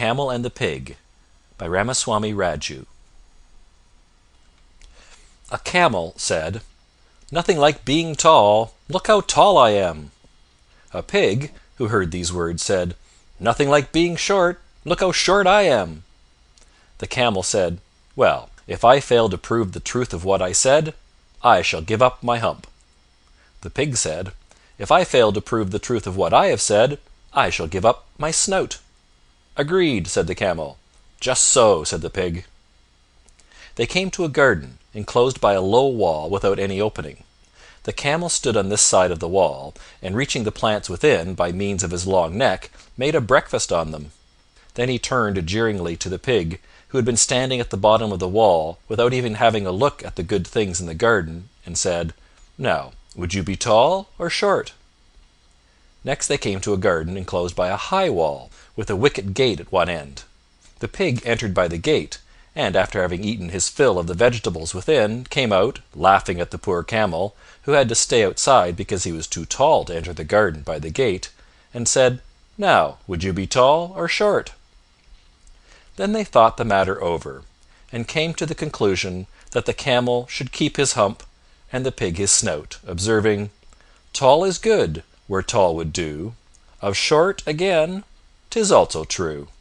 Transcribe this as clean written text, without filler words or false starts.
Camel and the Pig by Ramaswami Raju. A Camel said, "Nothing like being tall. Look how tall I am." A Pig, who heard these words, said, "Nothing like being short. Look how short I am." The Camel said, "Well, if I fail to prove the truth of what I said, I shall give up my hump." The Pig said, "If I fail to prove the truth of what I have said, I shall give up my snout." "Agreed," said the Camel. "Just so," said the Pig. They came to a garden, enclosed by a low wall without any opening. The Camel stood on this side of the wall, and reaching the plants within by means of his long neck, made a breakfast on them. Then he turned jeeringly to the Pig, who had been standing at the bottom of the wall without even having a look at the good things in the garden, and said, "Now, would you be tall or short?" Next they came to a garden enclosed by a high wall, with a wicket gate at one end. The Pig entered by the gate, and after having eaten his fill of the vegetables within, came out, laughing at the poor Camel, who had to stay outside because he was too tall to enter the garden by the gate, and said, "Now, would you be tall or short?" Then they thought the matter over, and came to the conclusion that the Camel should keep his hump, and the Pig his snout, observing, "Tall is good, where tall would do; of short, again, 'tis also true."